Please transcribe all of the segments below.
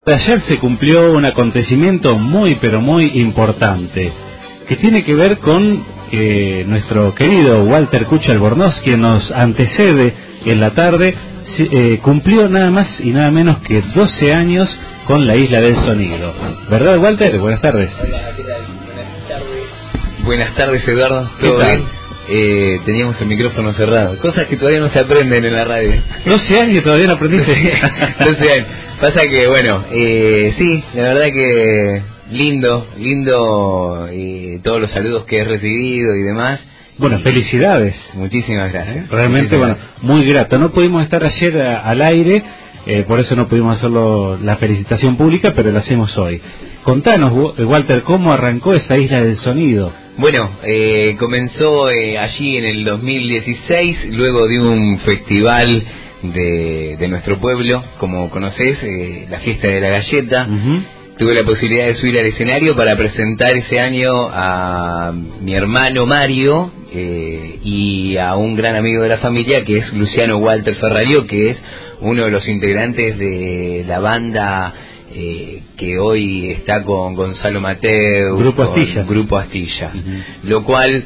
Ayer se cumplió un acontecimiento muy pero muy importante que tiene que ver con nuestro querido Walter Cucho Albornoz, quien nos antecede en la tarde, cumplió nada más y nada menos que 12 años con la Isla del Sonido. ¿Verdad, Walter? Buenas tardes. Hola, ¿qué tal? Buenas tardes. Buenas tardes, Eduardo. ¿Qué tal? Teníamos el micrófono cerrado. Cosas que todavía no se aprenden en la radio. 12 años todavía no aprendiste. 12 años. Pasa que, bueno, sí, la verdad que lindo, todos los saludos que he recibido y demás. Bueno, felicidades. Muchísimas gracias. Realmente, Muchísimas muy grato. No pudimos estar ayer al aire, por eso no pudimos hacerlo la felicitación pública, pero lo hacemos hoy. Contanos, Walter, ¿cómo arrancó esa Isla del Sonido? Bueno, comenzó allí en el 2016, luego de un festival de nuestro pueblo, como conocés, la fiesta de la galleta. Tuve la posibilidad de subir al escenario para presentar ese año a mi hermano Mario y a un gran amigo de la familia, que es Luciano Walter Ferrario, que es uno de los integrantes de la banda que hoy está con Gonzalo Mateo, Grupo Astilla. Lo cual,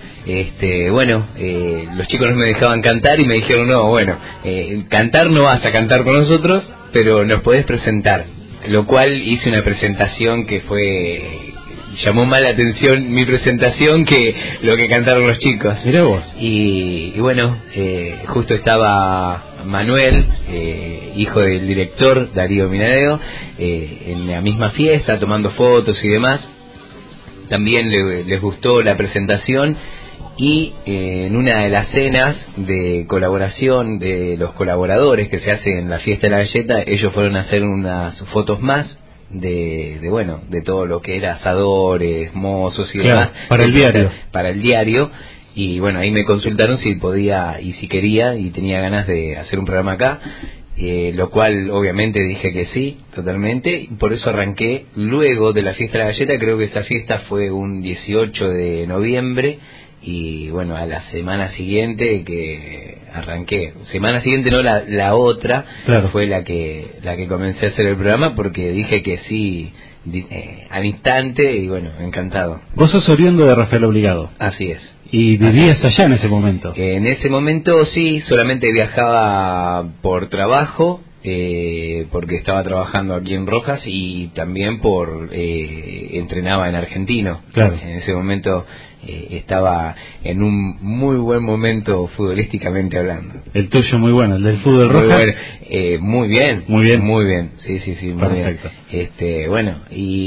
los chicos no me dejaban cantar y me dijeron, no, bueno, cantar no vas a cantar con nosotros, pero nos podés presentar. Lo cual hice una presentación que llamó más la atención mi presentación que lo que cantaron los chicos. Mirá vos. Y bueno, justo estaba Manuel, hijo del director Darío Minadeo, en la misma fiesta tomando fotos y demás. También les gustó la presentación y en una de las cenas de colaboración de los colaboradores que se hace en la fiesta de la galleta, ellos fueron a hacer unas fotos más de todo lo que era asadores, mozos y demás. Para el diario. Para el diario. Y bueno, ahí me consultaron si podía y si quería y tenía ganas de hacer un programa acá, lo cual obviamente dije que sí, totalmente, y por eso arranqué luego de la fiesta de la galleta. Creo que esa fiesta fue un 18 de noviembre y bueno, a la semana siguiente que arranqué, semana siguiente no, la otra, claro, fue la que comencé a hacer el programa porque dije que sí al instante y bueno, encantado. Vos sos oriundo de Rafael Obligado. Así es. ¿Y vivías allá en ese momento? En ese momento sí, solamente viajaba por trabajo, porque estaba trabajando aquí en Rojas y también entrenaba en Argentino. Claro. En ese momento estaba en un muy buen momento futbolísticamente hablando. El tuyo muy bueno, el del fútbol Rojas. Muy bien. Sí, perfecto. Muy bien. Bueno,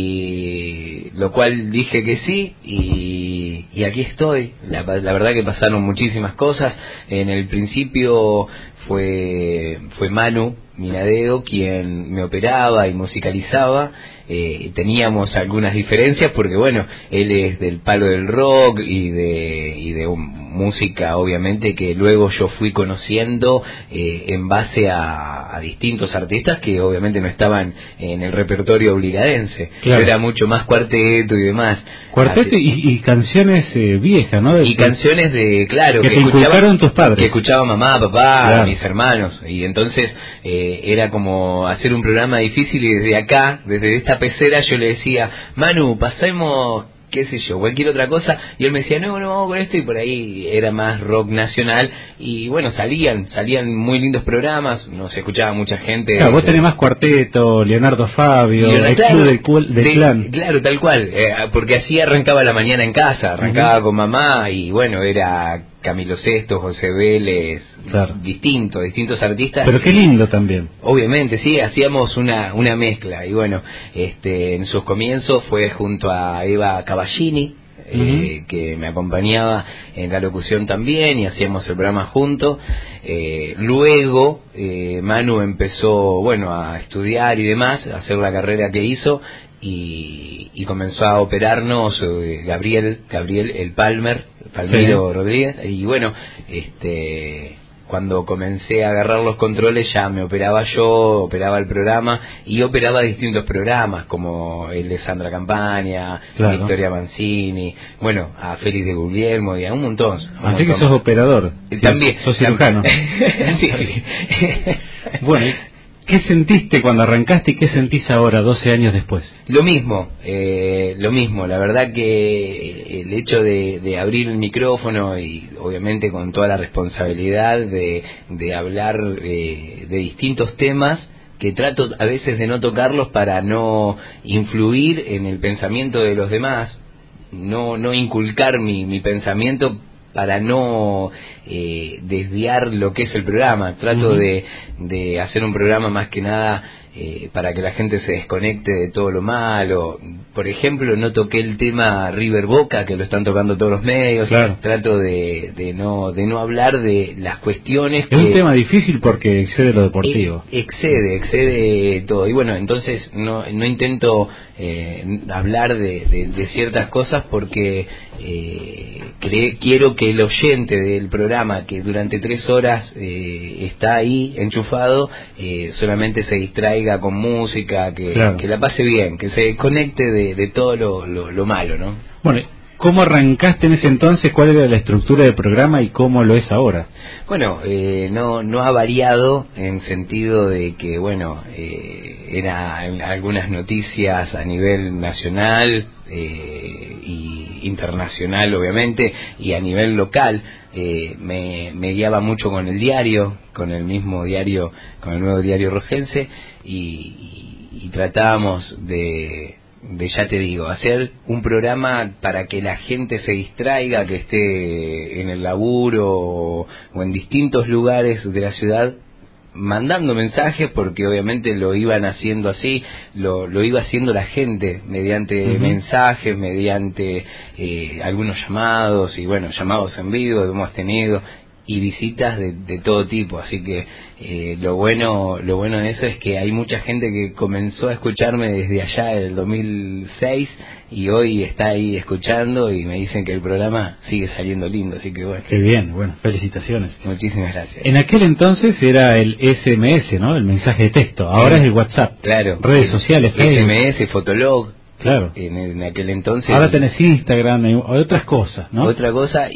y lo cual dije que sí y aquí estoy. La verdad que pasaron muchísimas cosas. En el principio fue Manu Minadeo quien me operaba y musicalizaba. Teníamos algunas diferencias porque bueno, él es del palo del rock y de música obviamente que luego yo fui conociendo en base a distintos artistas que obviamente no estaban en el repertorio obligadense. Claro. Yo era mucho más cuarteto y demás. Cuarteto y canciones viejas, ¿no? Y canciones claro, que te inculcaron tus padres. Que escuchaba mamá, papá, claro, mis hermanos. Y entonces era como hacer un programa difícil y desde acá, desde esta pecera, yo le decía, Manu, pasemos, qué sé yo, cualquier otra cosa, y él me decía, no, vamos con esto, y por ahí era más rock nacional, y bueno, salían muy lindos programas, nos escuchaba mucha gente. Claro, vos tenés más cuarteto, Leonardo Fabio, el club del clan. Claro, tal cual, porque así arrancaba la mañana en casa, arrancaba con mamá, y bueno, era Camilo Sesto, José Vélez, claro, distintos artistas. Pero qué lindo también. Obviamente, sí, hacíamos una mezcla, y bueno, en sus comienzos fue junto a Eva Cavallini, que me acompañaba en la locución también, y hacíamos el programa juntos. Luego, Manu empezó, a estudiar y demás, a hacer la carrera que hizo, y comenzó a operarnos Gabriel el Palmiro, sí, Rodríguez, y bueno, cuando comencé a agarrar los controles ya me operaba yo, operaba el programa y operaba distintos programas como el de Sandra Campaña, claro, Victoria Mancini, bueno, a Félix de Guglielmo y a un montón. Así que sos operador. También. Sos cirujano. Sí. Bueno, ¿Qué sentiste cuando arrancaste y qué sentís ahora, 12 años después? Lo mismo. La verdad que el hecho de abrir el micrófono y obviamente con toda la responsabilidad de hablar de distintos temas, que trato a veces de no tocarlos para no influir en el pensamiento de los demás, no inculcar mi pensamiento para no desviar lo que es el programa. Trato de hacer un programa más que nada para que la gente se desconecte de todo lo malo. Por ejemplo, no toqué el tema River Boca, que lo están tocando todos los medios. Claro. Trato de no hablar de las cuestiones es un tema difícil porque excede lo deportivo. Excede todo. Y bueno, entonces no intento hablar de ciertas cosas porque quiero que el oyente del programa, que durante 3 horas está ahí enchufado, solamente se distraiga con música, Claro. que la pase bien, que se desconecte de todo lo malo, ¿no? Bueno, ¿cómo arrancaste en ese entonces? ¿Cuál era la estructura del programa y cómo lo es ahora? Bueno, no ha variado en sentido de que, bueno, era algunas noticias a nivel nacional y internacional, obviamente, y a nivel local. Me guiaba mucho con el diario, con el mismo diario, con el Nuevo Diario Rojense, y tratábamos de ya te digo, hacer un programa para que la gente se distraiga, que esté en el laburo o en distintos lugares de la ciudad mandando mensajes, porque obviamente lo iban haciendo así, lo iba haciendo la gente mediante mensajes, mediante algunos llamados, y bueno, llamados en vivo hemos tenido, y visitas de todo tipo. Así que lo bueno de eso es que hay mucha gente que comenzó a escucharme desde allá del 2006 y hoy está ahí escuchando y me dicen que el programa sigue saliendo lindo, así que bueno. Qué bien, bueno, felicitaciones. Muchísimas gracias. En aquel entonces era el SMS, ¿no? El mensaje de texto. Ahora es el WhatsApp. Claro. Redes sociales, Facebook. SMS, Fotolog. Claro. En aquel entonces. Ahora tenés Instagram y otras cosas, ¿no? Otra cosa,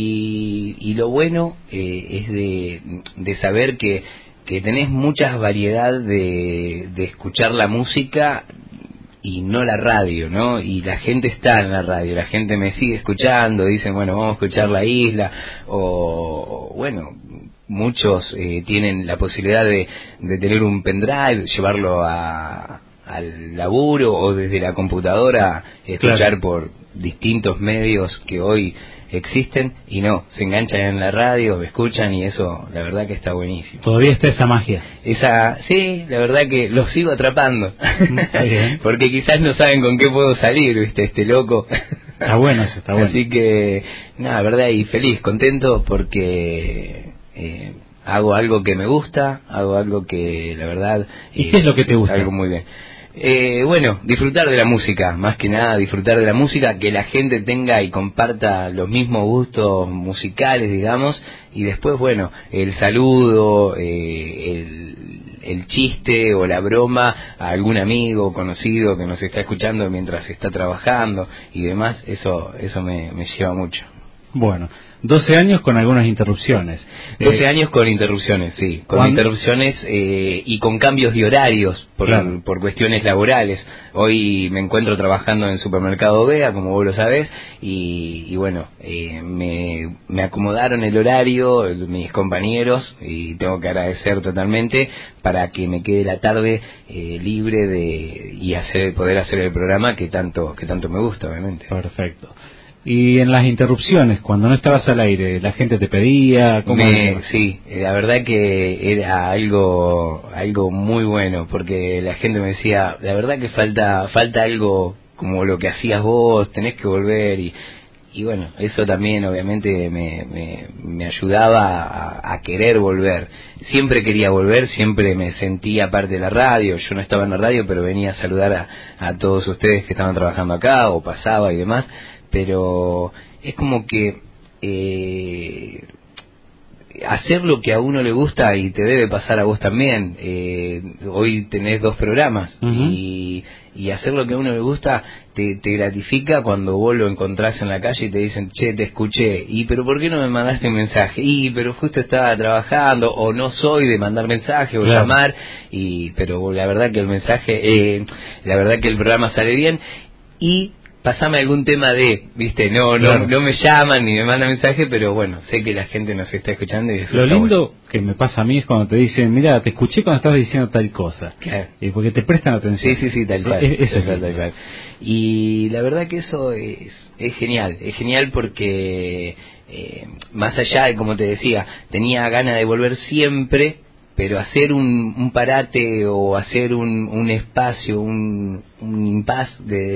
y lo bueno es de saber que tenés mucha variedad de escuchar la música y no la radio, ¿no? Y la gente está en la radio, la gente me sigue escuchando, dicen, bueno, vamos a escuchar La Isla, o bueno, muchos tienen la posibilidad de tener un pendrive, llevarlo al laburo o desde la computadora escuchar, claro, por distintos medios que hoy existen, y no, se enganchan en la radio, me escuchan, y eso la verdad que está buenísimo. Todavía está esa magia. Sí, la verdad que los sigo atrapando. Está bien. Porque quizás no saben con qué puedo salir, ¿viste? Este loco. Está bueno eso, está bueno. Así que, nada, la verdad, y feliz, contento, porque hago algo que me gusta, hago algo que la verdad... ¿Y qué es lo que te gusta? Algo muy bien. Bueno, disfrutar de la música, más que nada disfrutar de la música, que la gente tenga y comparta los mismos gustos musicales, digamos, y después, bueno, el saludo, el chiste o la broma a algún amigo conocido que nos está escuchando mientras está trabajando y demás, eso me lleva mucho. Bueno, 12 años con algunas interrupciones. 12 años con interrupciones, sí. Con interrupciones y con cambios de horarios claro, por cuestiones laborales. Hoy me encuentro trabajando en Supermercado Vega, como vos lo sabés, y bueno, me acomodaron el horario, mis compañeros, y tengo que agradecer totalmente para que me quede la tarde libre y poder hacer el programa que tanto me gusta, obviamente. Perfecto. Y en las interrupciones, cuando no estabas al aire, ¿la gente te pedía? Sí, la verdad que era algo muy bueno, porque la gente me decía, la verdad que falta algo como lo que hacías vos, tenés que volver, y bueno, eso también obviamente me ayudaba a querer volver. Siempre quería volver, siempre me sentía parte de la radio. Yo no estaba en la radio, pero venía a saludar a todos ustedes que estaban trabajando acá, o pasaba y demás. Pero es como que hacer lo que a uno le gusta, y te debe pasar a vos también. Hoy tenés 2 programas, y hacer lo que a uno le gusta te gratifica cuando vos lo encontrás en la calle y te dicen, che, te escuché, y pero ¿por qué no me mandaste un mensaje? Y pero justo estaba trabajando, o no soy de mandar mensaje o llamar, pero la verdad que el mensaje, la verdad que el programa sale bien, y pasame algún tema viste, no me llaman ni me mandan mensaje, pero bueno, sé que la gente nos está escuchando, y eso lo lindo bueno. que me pasa a mí es cuando te dicen, mira, te escuché cuando estabas diciendo tal cosa, Claro. Porque te prestan atención. Sí, tal cual. Eso es tal cual. Y la verdad que eso es genial porque más allá de, como te decía, tenía ganas de volver siempre, pero hacer un parate o hacer un espacio, un impasse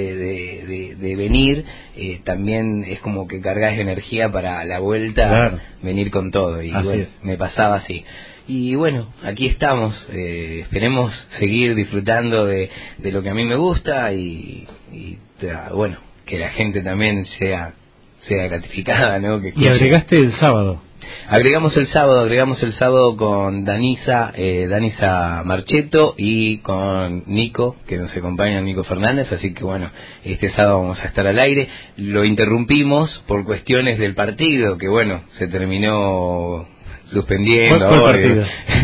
de venir, también es como que cargas energía para la vuelta, venir con todo, y así bueno, me pasaba así. Y bueno, aquí estamos, esperemos seguir disfrutando de lo que a mí me gusta, y bueno, que la gente también sea gratificada, ¿no? Que y agregaste el sábado. Agregamos el sábado con Danisa Marchetto, y con Nico, que nos acompaña, Nico Fernández, así que bueno, este sábado vamos a estar al aire. Lo interrumpimos por cuestiones del partido, que bueno, se terminó suspendiendo. ¿Cuál partido?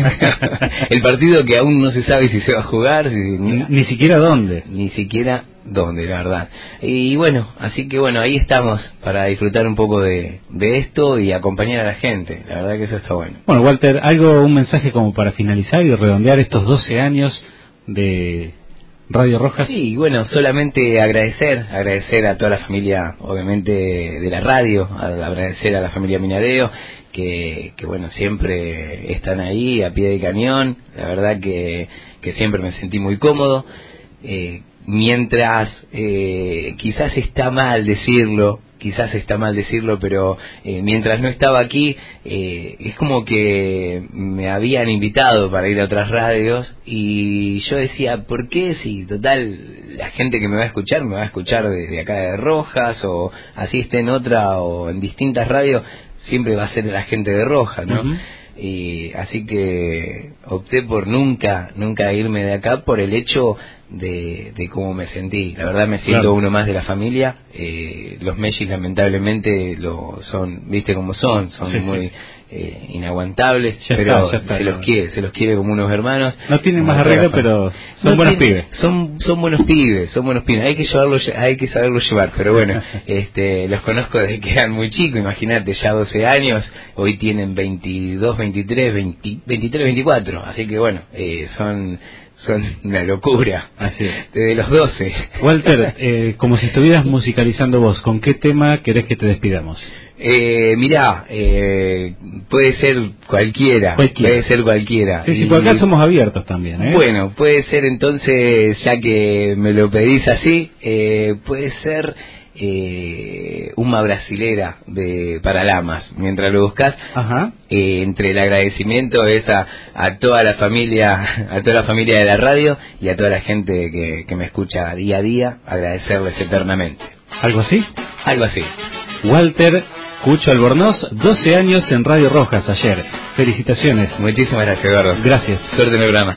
El partido que aún no se sabe si se va a jugar, ni siquiera dónde. Ni siquiera dónde, la verdad. Y bueno, así que bueno, ahí estamos para disfrutar un poco de esto y acompañar a la gente. La verdad que eso está bueno. Bueno, Walter, un mensaje como para finalizar y redondear estos 12 años de Radio Rojas. Sí, bueno, solamente agradecer a toda la familia, obviamente, de la radio, agradecer a la familia Minadeo, que bueno, siempre están ahí a pie de cañón. La verdad que siempre me sentí muy cómodo, mientras quizás está mal decirlo, pero mientras no estaba aquí, es como que me habían invitado para ir a otras radios, y yo decía, ¿por qué? Si total la gente que me va a escuchar desde acá de Rojas, o así esté en otra o en distintas radios, siempre va a ser la gente de Rojas, ¿no? Y así que opté por nunca irme de acá, por el hecho de cómo me sentí. La verdad me siento uno más de la familia. Los Mellis lamentablemente son, viste cómo son muy inaguantables, pero se los quiere como unos hermanos. No tienen más arreglo, pero son buenos pibes. Son buenos pibes. Hay que saberlo llevar, pero bueno, los conozco desde que eran muy chicos, imagínate, ya 12 años, hoy tienen 22, 23, 24, así que bueno, son una locura. Así es. Desde los 12. Walter, como si estuvieras musicalizando vos, ¿con qué tema querés que te despidamos? Mirá, puede ser cualquiera. Sí, por acá somos abiertos también, ¿eh? Bueno, puede ser entonces, ya que me lo pedís así, puede ser Uma Brasilera de Paralamas. Mientras lo buscas, entre el agradecimiento es a toda la familia, de la radio, y a toda la gente que me escucha día a día, agradecerles eternamente. ¿Algo así? Algo así. Walter Cucho Albornoz, 12 años en Radio Rojas ayer. Felicitaciones. Muchísimas gracias, Eduardo. Gracias. Suerte en el programa.